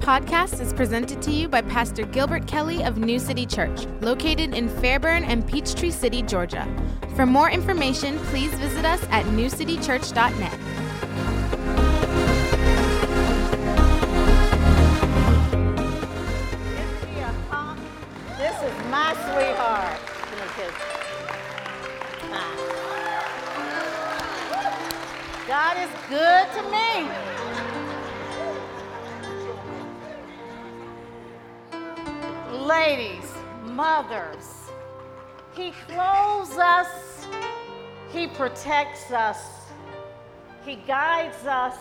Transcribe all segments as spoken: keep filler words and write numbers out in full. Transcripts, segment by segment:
podcast is presented to you by Pastor Gilbert Kelly of New City Church, located in Fairburn and Peachtree City, Georgia. For more information, please visit us at new city church dot net. This is my sweetheart. Give me a kiss. Ah. God is good to me. Ladies, mothers, He clothes us, He protects us, He guides us,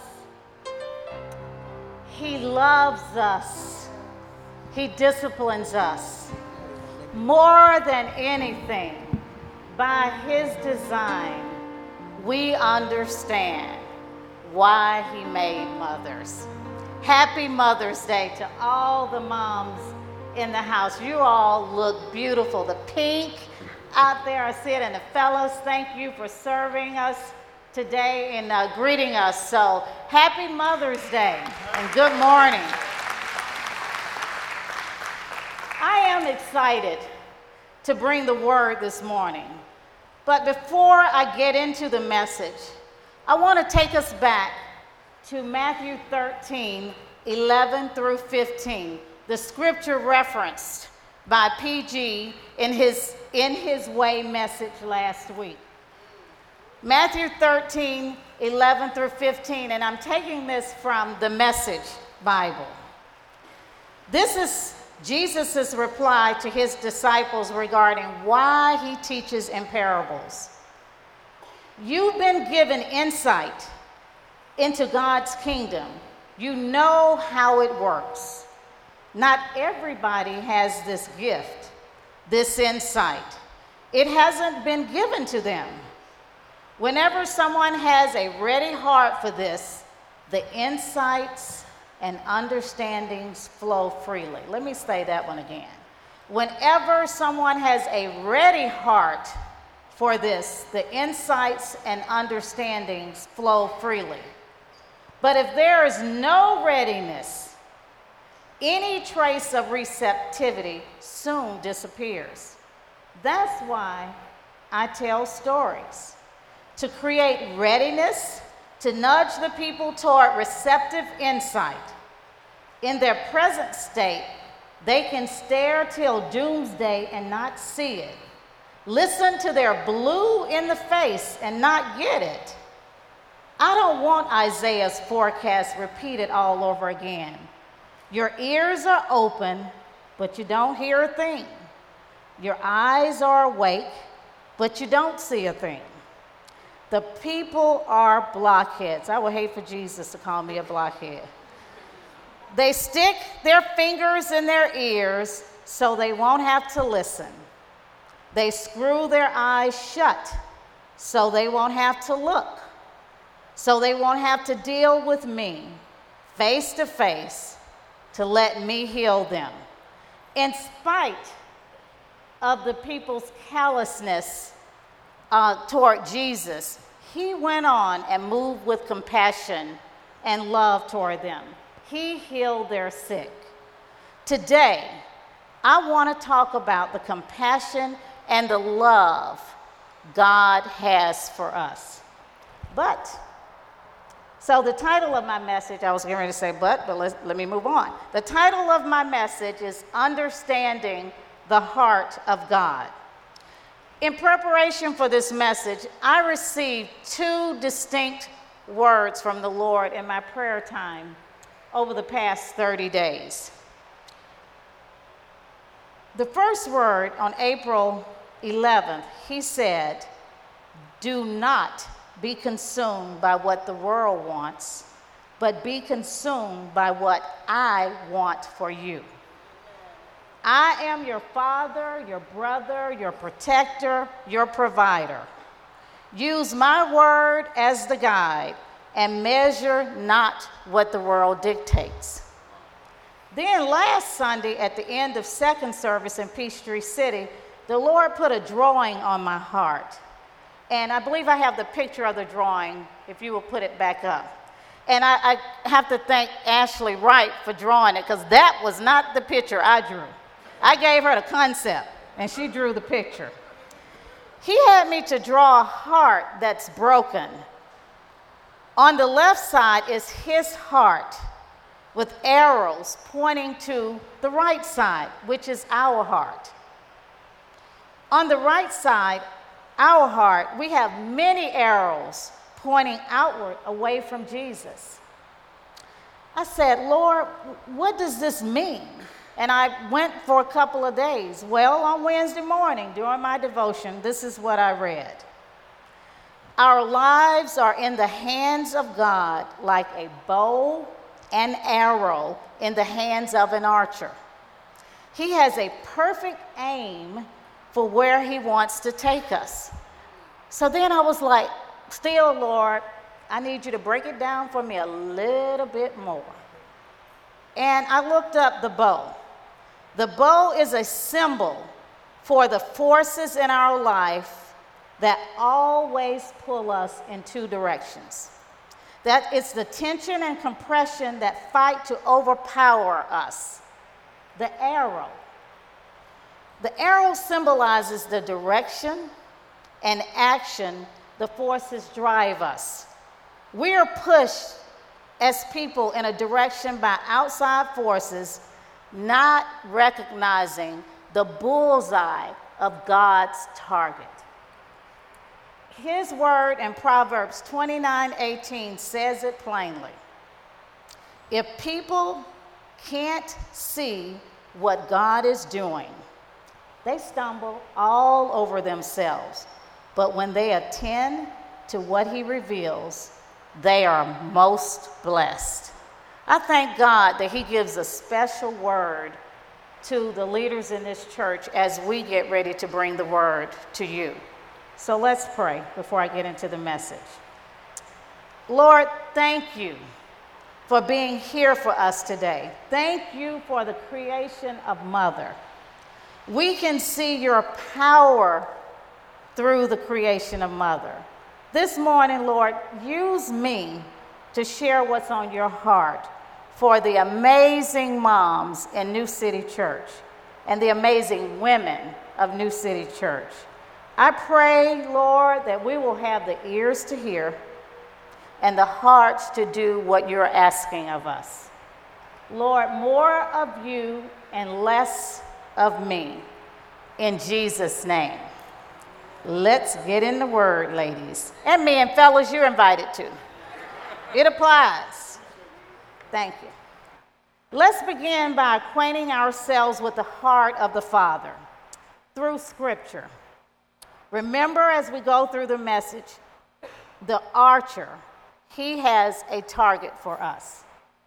He loves us, He disciplines us. More than anything, by His design, we understand why He made mothers. Happy Mother's Day to all the moms in the house. You all look beautiful. The pink out there, I see it, and the fellas, thank you for serving us today and uh, greeting us. So happy Mother's Day and good morning. I am excited to bring the word this morning. But before I get into the message, I want to take us back to Matthew thirteen, eleven through fifteen, the scripture referenced by P G in his In His Way message last week. Matthew thirteen, eleven through fifteen, and I'm taking this from the Message Bible. This is Jesus' reply to his disciples regarding why he teaches in parables. You've been given insight into God's kingdom. You know how it works. Not everybody has this gift, this insight. It hasn't been given to them. Whenever someone has a ready heart for this, the insights and understandings flow freely. Let me say that one again. Whenever someone has a ready heart for this, the insights and understandings flow freely. But if there is no readiness, any trace of receptivity soon disappears. That's why I tell stories, to create readiness, to nudge the people toward receptive insight. In their present state, they can stare till doomsday and not see it. Listen to their blue in the face and not get it. I don't want Isaiah's forecast repeated all over again. Your ears are open, but you don't hear a thing. Your eyes are awake, but you don't see a thing. The people are blockheads. I would hate for Jesus to call me a blockhead. They stick their fingers in their ears so they won't have to listen. They screw their eyes shut so they won't have to look, so they won't have to deal with me face to face to let me heal them. In spite of the people's callousness uh, toward Jesus, he went on and moved with compassion and love toward them. He healed their sick. Today, I want to talk about the compassion and the love God has for us. But, so the title of my message, I was getting ready to say but, but let, let me move on. The title of my message is Understanding the Heart of God. In preparation for this message, I received two distinct words from the Lord in my prayer time over the past thirty days. The first word on April eleventh, he said, "Do not be consumed by what the world wants, but be consumed by what I want for you. I am your father, your brother, your protector, your provider. Use my word as the guide and measure not what the world dictates." Then last Sunday at the end of second service in Peachtree City, the Lord put a drawing on my heart. And I believe I have the picture of the drawing, if you will put it back up. And I, I have to thank Ashley Wright for drawing it, because that was not the picture I drew. I gave her the concept, and she drew the picture. He had me to draw a heart that's broken. On the left side is his heart, with arrows pointing to the right side, which is our heart. On the right side, our heart, we have many arrows pointing outward away from Jesus. I said, Lord, what does this mean? And I went for a couple of days. Well, on Wednesday morning during my devotion, this is what I read. Our lives are in the hands of God like a bow and arrow in the hands of an archer. He has a perfect aim for where he wants to take us. So then I was like, still, Lord, I need you to break it down for me a little bit more. And I looked up the bow. The bow is a symbol for the forces in our life that always pull us in two directions. That it's the tension and compression that fight to overpower us. The arrow. The arrow symbolizes the direction and action the forces drive us. We are pushed as people in a direction by outside forces, not recognizing the bullseye of God's target. His word in Proverbs twenty-nine eighteen says it plainly. If people can't see what God is doing, they stumble all over themselves. But when they attend to what he reveals, they are most blessed. I thank God that he gives a special word to the leaders in this church as we get ready to bring the word to you. So let's pray before I get into the message. Lord, thank you for being here for us today. Thank you for the creation of Mother. We can see your power through the creation of Mother. This morning, Lord, use me to share what's on your heart for the amazing moms in New City Church and the amazing women of New City Church. I pray, Lord, that we will have the ears to hear and the hearts to do what you're asking of us. Lord, more of you and less of me. In Jesus' name. Let's get in the word, ladies. And men, fellas, you're invited to. It applies. Thank you. Let's begin by acquainting ourselves with the heart of the Father through Scripture. Remember, as we go through the message, the archer, he has a target for us.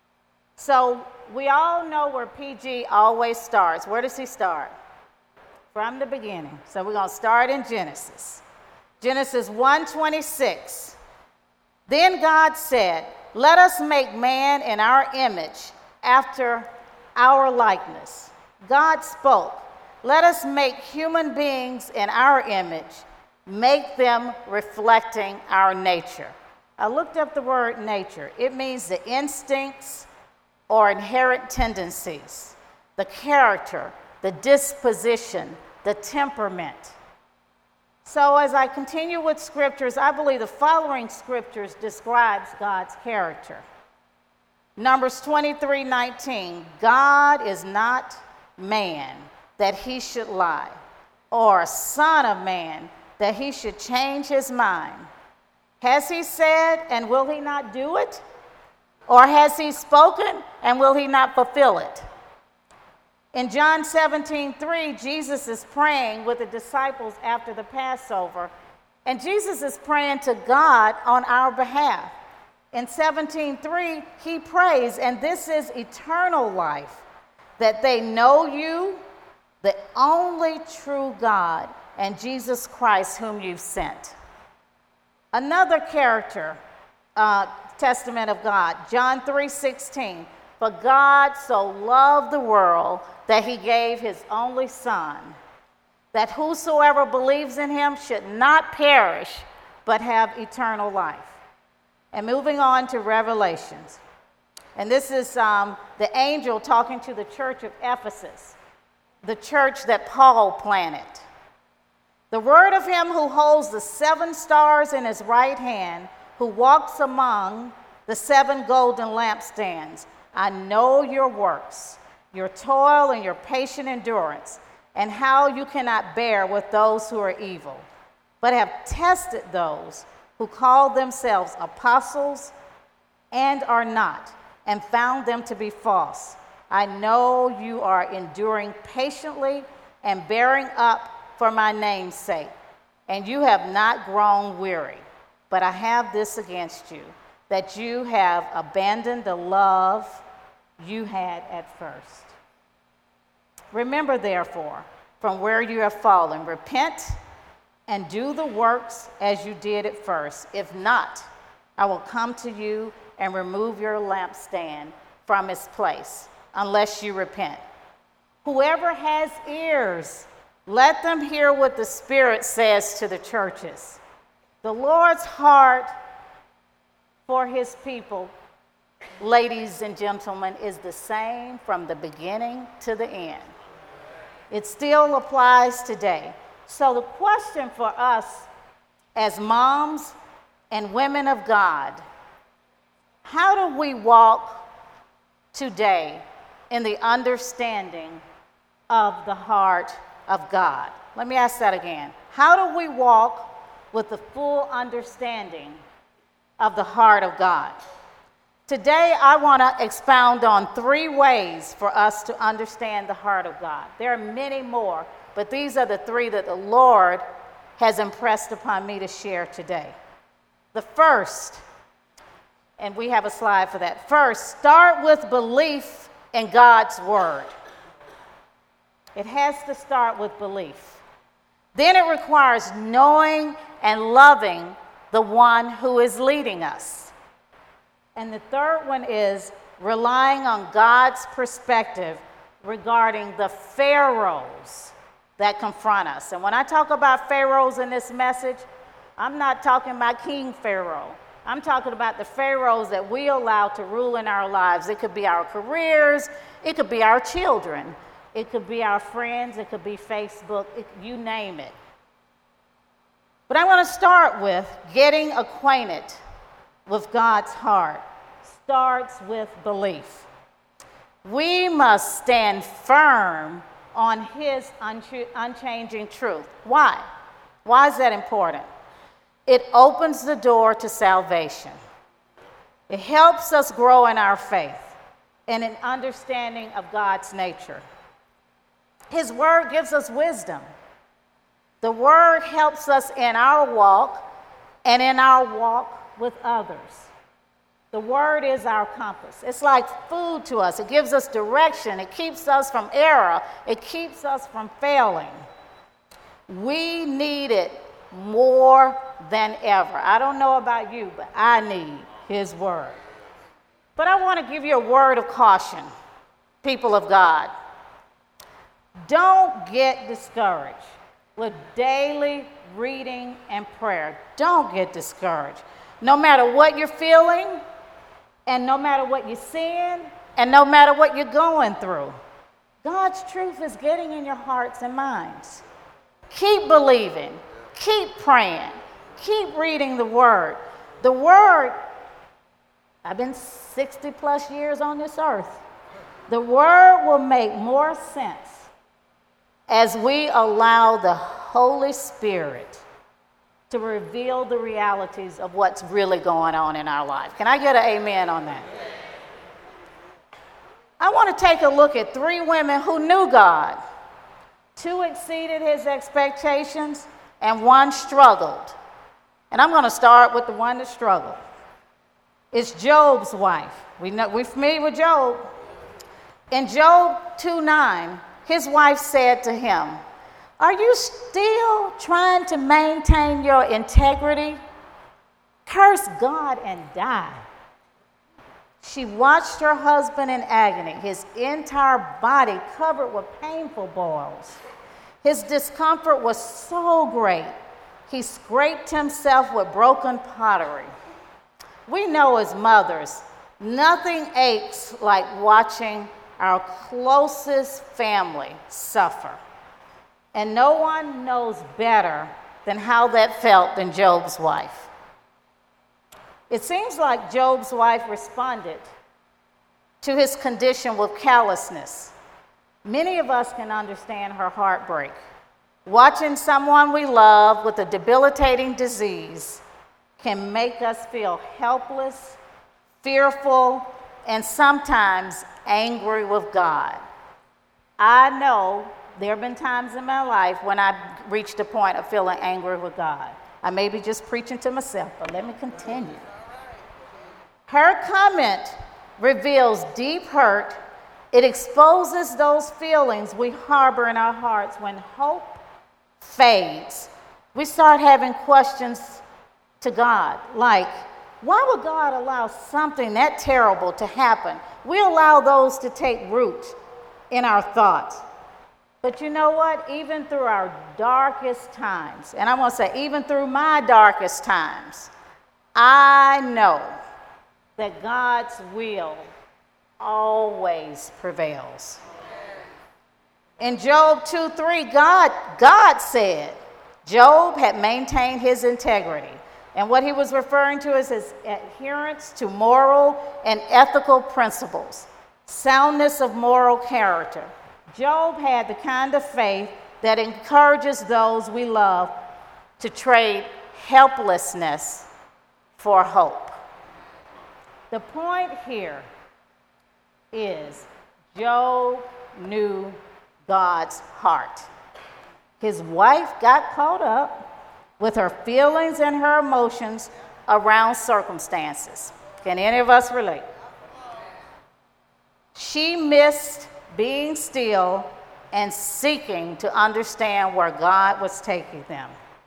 So we all know where P G always starts. Where does he start? From the beginning. So we're going to start in Genesis. Genesis one twenty-six. Then God said, let us make man in our image, after our likeness. God spoke, let us make human beings in our image, make them reflecting our nature. I looked up the word nature. It means the instincts or inherent tendencies, the character, the disposition, the temperament. So as I continue with scriptures, I believe the following scriptures describes God's character. Numbers twenty-three nineteen, God is not man that he should lie, or a son of man that he should change his mind. Has he said, and will he not do it? Or has he spoken, and will he not fulfill it? In John seventeen three, Jesus is praying with the disciples after the Passover, and Jesus is praying to God on our behalf. In seventeen three, he prays, and this is eternal life, that they know you, the only true God, and Jesus Christ whom you've sent. Another character, uh, testament of God, John three sixteen, for God so loved the world that he gave his only Son, that whosoever believes in him should not perish, but have eternal life. And moving on to Revelations. And this is um, the angel talking to the church of Ephesus, the church that Paul planted. The word of him who holds the seven stars in his right hand, who walks among the seven golden lampstands. I know your works, your toil and your patient endurance, and how you cannot bear with those who are evil, but have tested those who call themselves apostles and are not, and found them to be false. I know you are enduring patiently and bearing up for my name's sake, and you have not grown weary. But I have this against you, that you have abandoned the love you had at first. Remember, therefore, from where you have fallen, repent and do the works as you did at first. If not, I will come to you and remove your lampstand from its place, unless you repent. Whoever has ears, let them hear what the Spirit says to the churches. The Lord's heart for his people, ladies and gentlemen, is the same from the beginning to the end. It still applies today. So the question for us as moms and women of God, how do we walk today in the understanding of the heart of God? Let me ask that again. How do we walk with the full understanding of the heart of God? Today, I want to expound on three ways for us to understand the heart of God. There are many more, but these are the three that the Lord has impressed upon me to share today. The first, and we have a slide for that. First, start with belief in God's word. It has to start with belief. Then it requires knowing and loving the one who is leading us. And the third one is relying on God's perspective regarding the pharaohs that confront us. And when I talk about pharaohs in this message, I'm not talking about King Pharaoh. I'm talking about the pharaohs that we allow to rule in our lives. It could be our careers. It could be our children. It could be our friends. It could be Facebook. It, you name it. But I want to start with getting acquainted with God's heart. Starts with belief. We must stand firm on his unch- unchanging truth. Why? Why is that important? It opens the door to salvation. It helps us grow in our faith and in understanding of God's nature. His word gives us wisdom. The word helps us in our walk and in our walk with others. The word is our compass. It's like food to us. It gives us direction. It keeps us from error. It keeps us from failing. We need it more than ever. I don't know about you, but I need his word. But I want to give you a word of caution, people of God. Don't get discouraged with daily reading and prayer. Don't get discouraged. No matter what you're feeling, and no matter what you're seeing, and no matter what you're going through, God's truth is getting in your hearts and minds. Keep believing. Keep praying. Keep reading the word. The word, I've been sixty plus years on this earth. The word will make more sense as we allow the Holy Spirit to reveal the realities of what's really going on in our life. Can I get an amen on that? I want to take a look at three women who knew God. Two exceeded his expectations and one struggled. And I'm going to start with the one that struggled. It's Job's wife. We know, we're familiar with Job. In Job two nine, his wife said to him, "Are you still trying to maintain your integrity? Curse God and die." She watched her husband in agony, his entire body covered with painful boils. His discomfort was so great, he scraped himself with broken pottery. We know as mothers, nothing aches like watching our closest family suffer. And no one knows better than how that felt than Job's wife. It seems like Job's wife responded to his condition with callousness. Many of us can understand her heartbreak. Watching someone we love with a debilitating disease can make us feel helpless, fearful, and sometimes angry with God. I know there have been times in my life when I've reached a point of feeling angry with God. I may be just preaching to myself, but let me continue. Her comment reveals deep hurt. It exposes those feelings we harbor in our hearts. When hope fades, we start having questions to God, like, why would God allow something that terrible to happen? We allow those to take root in our thoughts. But you know what? Even through our darkest times, and I want to say, even through my darkest times, I know that God's will always prevails. In Job two three, God, God said Job had maintained his integrity. And what he was referring to is his adherence to moral and ethical principles, soundness of moral character. Job had the kind of faith that encourages those we love to trade helplessness for hope. The point here is Job knew God's heart. His wife got caught up with her feelings and her emotions around circumstances. Can any of us relate? She missed being still and seeking to understand where God was taking them.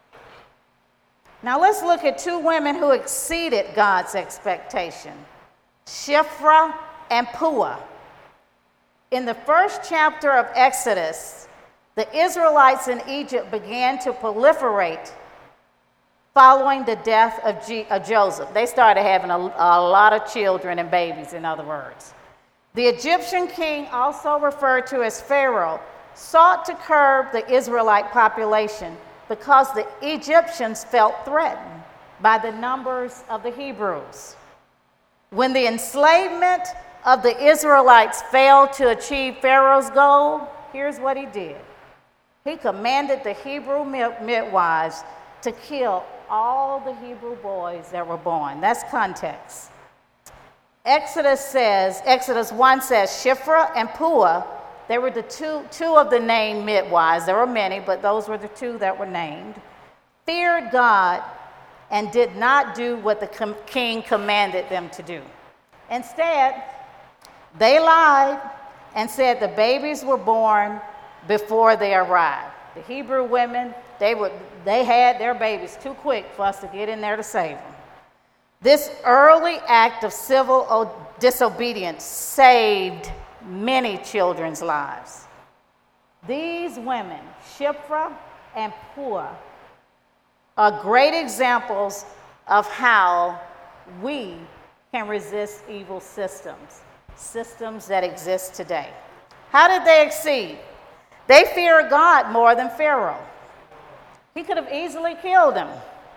Now let's look at two women who exceeded God's expectation, Shiphrah and Puah. In the first chapter of Exodus, the Israelites in Egypt began to proliferate following the death of, G- of Joseph. They started having a, a lot of children and babies, in other words. The Egyptian king, also referred to as Pharaoh, sought to curb the Israelite population because the Egyptians felt threatened by the numbers of the Hebrews. When the enslavement of the Israelites failed to achieve Pharaoh's goal, here's what he did. He commanded the Hebrew midwives to kill all the Hebrew boys that were born. That's context. Exodus says, Exodus one says, Shiphrah and Puah, they were the two, two of the named midwives. There were many, but those were the two that were named, feared God and did not do what the com- king commanded them to do. Instead, they lied and said the babies were born before they arrived. The Hebrew women, they would, they had their babies too quick for us to get in there to save them. This early act of civil disobedience saved many children's lives. These women, Shiphrah and Puah, are great examples of how we can resist evil systems, systems that exist today. How did they exceed? They feared God more than Pharaoh. He could have easily killed them.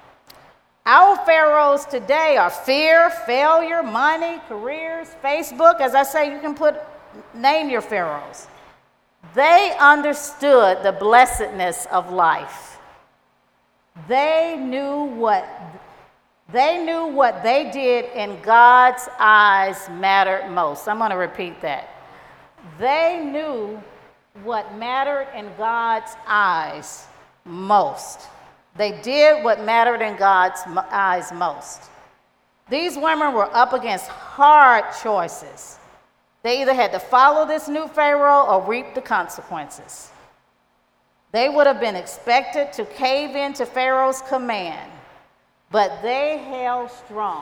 Our pharaohs today are fear, failure, money, careers, Facebook. As I say, you can put, name your pharaohs. They understood the blessedness of life. They knew what they knew what they did in God's eyes mattered most. I'm going to repeat that. They knew what mattered in God's eyes most. They did what mattered in God's eyes most. These women were up against hard choices. They either had to follow this new Pharaoh or reap the consequences. They would have been expected to cave into Pharaoh's command, but they held strong.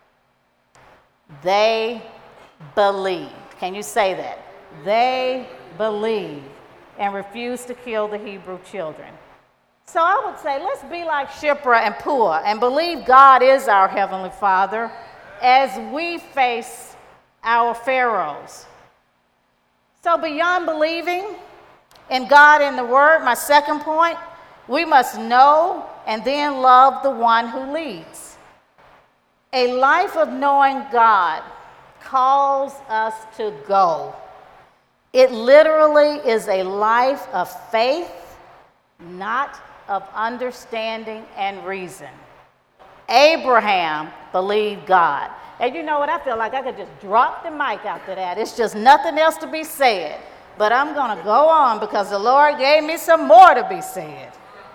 They believed. Can you say that? They believed and refused to kill the Hebrew children. So I would say, let's be like Shiphrah and Puah and believe God is our Heavenly Father as we face our pharaohs. So beyond believing in God and the Word, my second point, we must know and then love the one who leads. A life of knowing God calls us to go. It literally is a life of faith, not of understanding and reason. Abraham believed God. And you know what? I feel like I could just drop the mic after that. It's just nothing else to be said. But I'm going to go on because the Lord gave me some more to be said.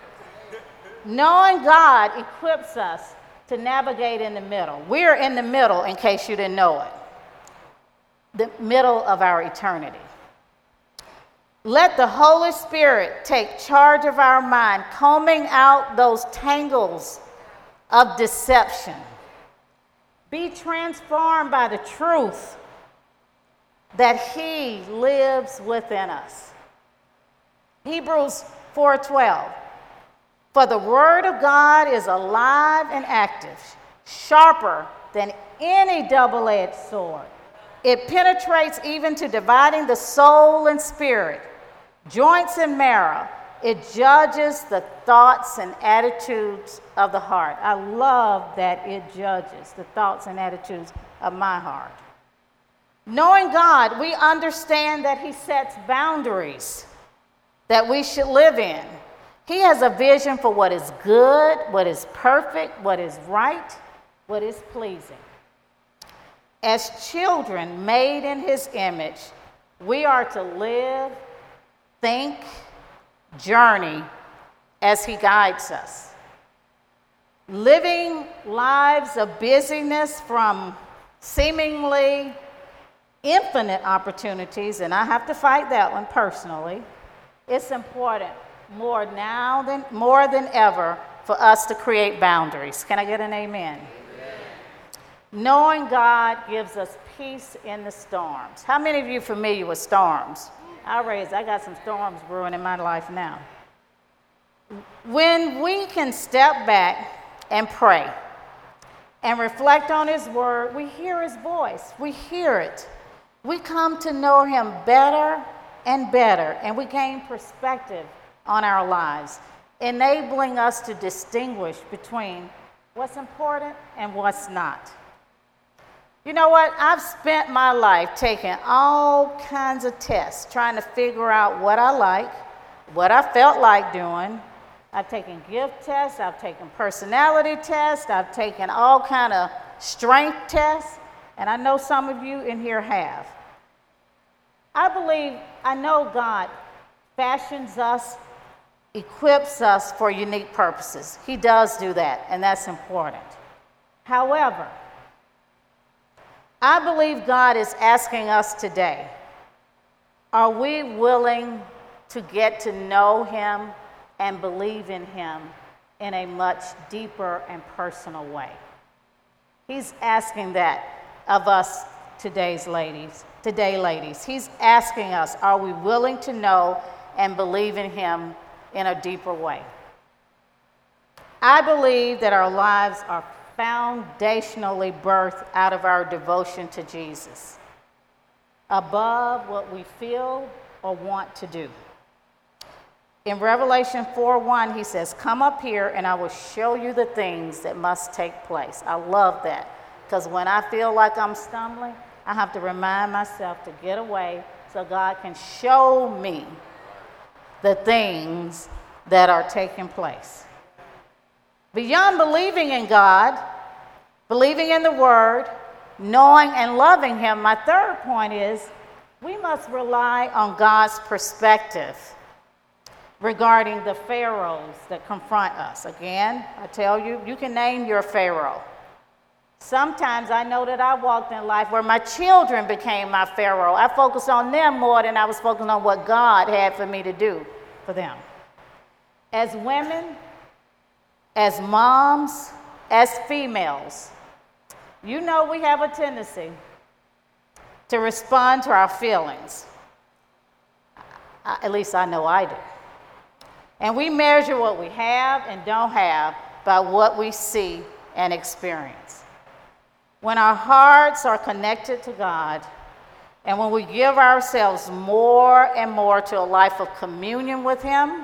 Knowing God equips us to navigate in the middle. We're in the middle, in case you didn't know it. The middle of our eternity. Let the Holy Spirit take charge of our mind, combing out those tangles of deception. Be transformed by the truth that He lives within us. Hebrews four twelve. For the word of God is alive and active, sharper than any double-edged sword. It penetrates even to dividing the soul and spirit, joints and marrow. It judges the thoughts and attitudes of the heart. I love that it judges the thoughts and attitudes of my heart. Knowing God, we understand that He sets boundaries that we should live in. He has a vision for what is good, what is perfect, what is right, what is pleasing. As children made in His image, we are to live, think, journey as He guides us. Living lives of busyness from seemingly infinite opportunities, and I have to fight that one personally, it's important more now than more than ever for us to create boundaries. Can I get an amen? Amen. Knowing God gives us peace in the storms. How many of you are familiar with storms? I raise, I got some storms brewing in my life now. When we can step back and pray and reflect on His word, we hear His voice. We hear it. We come to know Him better and better, and we gain perspective on our lives, enabling us to distinguish between what's important and what's not. You know what? I've spent my life taking all kinds of tests, trying to figure out what I like, what I felt like doing. I've taken gift tests, I've taken personality tests, I've taken all kind of strength tests, and I know some of you in here have. I believe, I know God fashions us, equips us for unique purposes. He does do that, and that's important. However, I believe God is asking us today, are we willing to get to know Him and believe in Him in a much deeper and personal way? He's asking that of us today's ladies, today ladies. He's asking us, are we willing to know and believe in Him in a deeper way? I believe that our lives are foundationally birthed out of our devotion to Jesus, above what we feel or want to do. In Revelation four one, He says, come up here and I will show you the things that must take place. I love that, because when I feel like I'm stumbling, I have to remind myself to get away so God can show me the things that are taking place. Beyond believing in God, believing in the Word, knowing and loving Him, my third point is we must rely on God's perspective regarding the pharaohs that confront us. Again, I tell you, you can name your pharaoh. Sometimes I know that I walked in life where my children became my pharaoh. I focused on them more than I was focused on what God had for me to do for them. As women, as moms, as females, you know we have a tendency to respond to our feelings. At least I know I do. And we measure what we have and don't have by what we see and experience. When our hearts are connected to God, and when we give ourselves more and more to a life of communion with Him,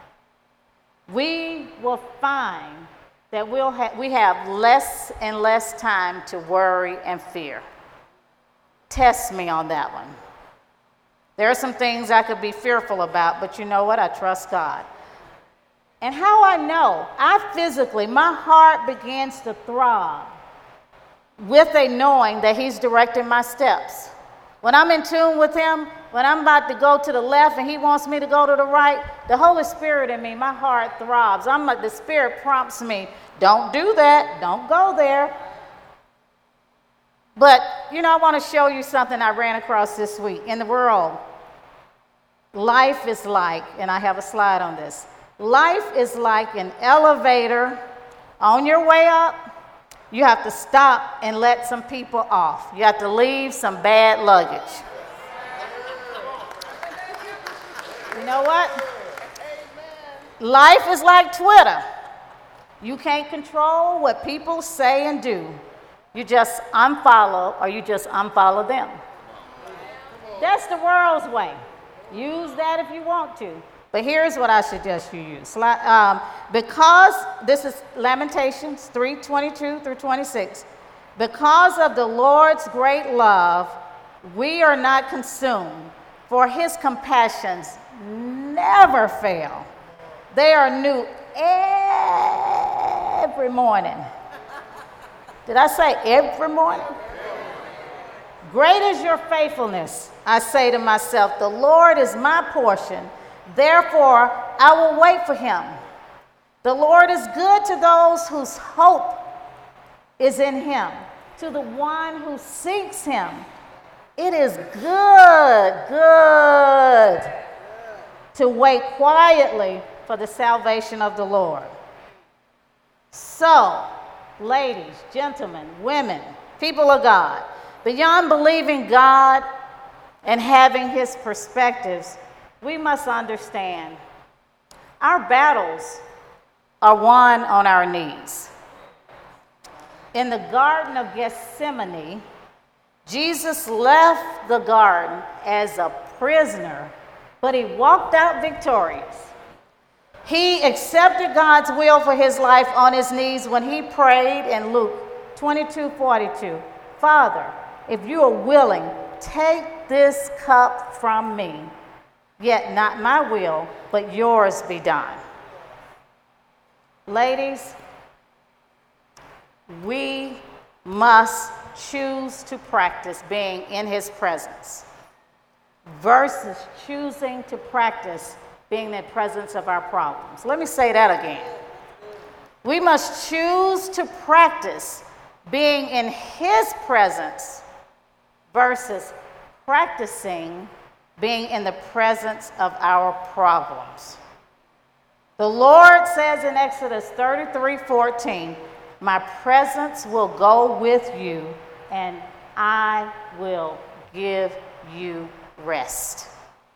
we will find that we'll ha- we have less and less time to worry and fear. Test me on that one. There are some things I could be fearful about, but you know what? I trust God. And how I know? I physically, my heart begins to throb with a knowing that He's directing my steps. When I'm in tune with Him, when I'm about to go to the left and He wants me to go to the right, the Holy Spirit in me, my heart throbs. I'm like, the Spirit prompts me, don't do that, don't go there. But, you know, I want to show you something I ran across this week. In the world, life is like, and I have a slide on this, life is like an elevator. On your way up, you have to stop and let some people off. You have to leave some bad luggage. You know what? Life is like Twitter. You can't control what people say and do. You just unfollow, or you just unfollow them. That's the world's way. Use that if you want to. But here's what I suggest you use. Um, because this is Lamentations three twenty-two through twenty-six. Because of the Lord's great love, we are not consumed, for His compassions never fail. They are new every morning. Did I say every morning? Great is your faithfulness, I say to myself. The Lord is my portion. Therefore, I will wait for Him. The Lord is good to those whose hope is in Him, to the one who seeks Him. It is good, good to wait quietly for the salvation of the Lord. So, ladies, gentlemen, women, people of God, beyond believing God and having His perspectives, we must understand our battles are won on our knees. In the Garden of Gethsemane, Jesus left the garden as a prisoner, but He walked out victorious. He accepted God's will for His life on His knees when He prayed in Luke twenty-two forty-two, Father, if you are willing, take this cup from me. Yet not my will, but yours be done. Ladies, we must choose to practice being in His presence versus choosing to practice being in the presence of our problems. Let me say that again. We must choose to practice being in His presence versus practicing being in the presence of our problems. The Lord says in Exodus thirty-three fourteen, my presence will go with you, and I will give you rest.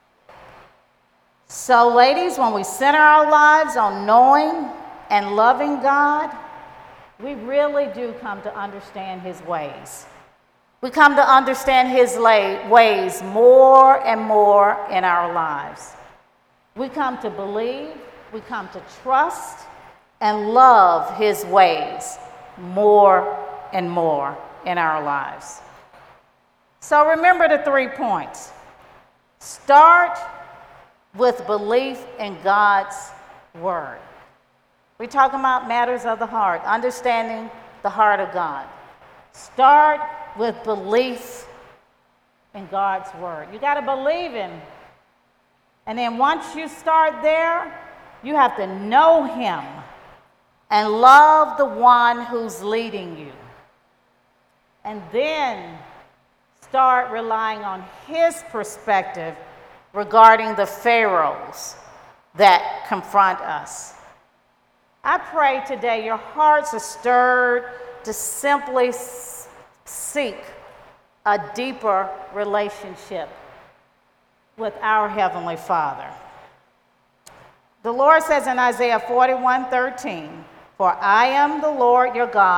So, ladies, when we center our lives on knowing and loving God, we really do come to understand His ways. We come to understand His ways more and more in our lives. We come to believe, we come to trust, and love His ways more and more in our lives. So remember the three points. Start with belief in God's Word. We're talking about matters of the heart, understanding the heart of God. Start with belief in God's Word. You got to believe Him. And then once you start there, you have to know Him and love the one who's leading you. And then start relying on His perspective regarding the pharaohs that confront us. I pray today your hearts are stirred to simply seek a deeper relationship with our Heavenly Father. The Lord says in Isaiah forty-one thirteen, for I am the Lord your God,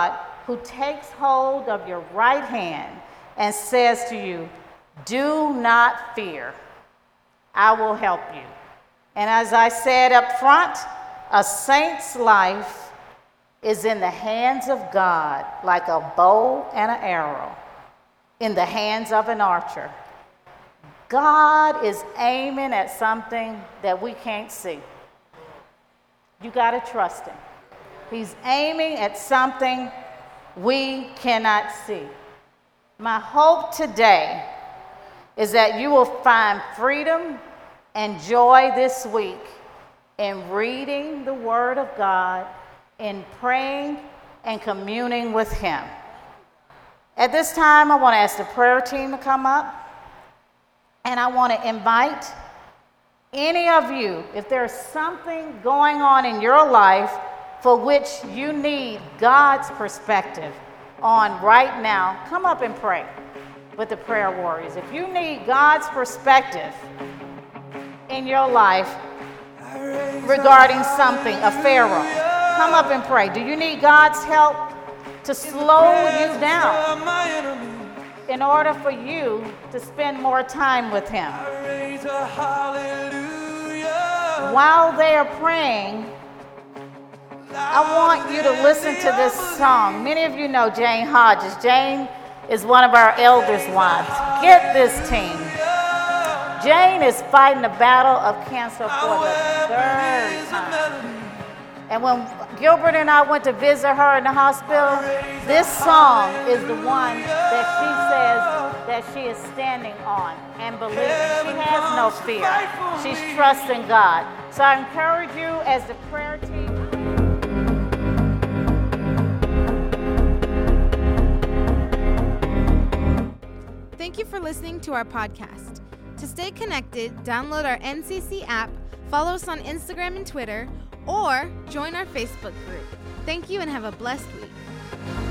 who takes hold of your right hand and says to you, "Do not fear. I will help you." And as I said up front, a saint's life is in the hands of God like a bow and an arrow in the hands of an archer. God is aiming at something that we can't see. You got to trust him. He's aiming at something we cannot see. My hope today is that you will find freedom and joy this week in reading the Word of God, in praying and communing with him. At this time, I want to ask the prayer team to come up, and I want to invite any of you, if there's something going on in your life for which you need God's perspective on right now, come up and pray with the prayer warriors. If you need God's perspective in your life regarding something, a Pharaoh, come up and pray. Do you need God's help to slow you down in order for you to spend more time with him? While they are praying, I want you to listen to this song. Many of you know Jane Hodges. Jane is one of our elders' wives. Get this, team. Jane is fighting the battle of cancer for the third time. And when Gilbert and I went to visit her in the hospital, this song is the one that she says that she is standing on and believing. She has no fear. She's trusting God. So I encourage you as the prayer team. Thank you for listening to our podcast. To stay connected, download our N C C app, follow us on Instagram and Twitter, or join our Facebook group. Thank you and have a blessed week.